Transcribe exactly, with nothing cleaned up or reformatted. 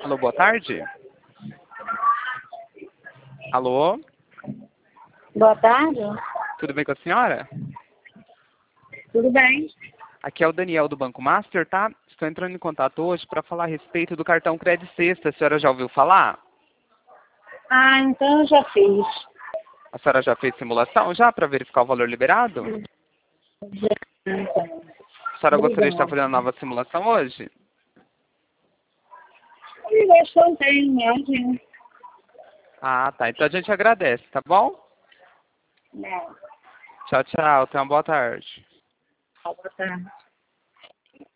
Alô, boa tarde. Alô, Boa tarde. tudo bem com a senhora? Tudo bem? Aqui é o Daniel do Banco Master, tá? Estou entrando em contato hoje para falar a respeito do cartão Credit Sexta. A senhora já ouviu falar? Ah, então eu já fiz. A senhora já fez simulação já para verificar o valor liberado? Então, A senhora gostaria de estar obrigada. fazendo a nova simulação hoje? Eu acho que eu tenho imagem. Ah, tá. Então a gente agradece, tá bom? Não. Tchau, tchau. Tenha uma boa tarde. Boa tarde.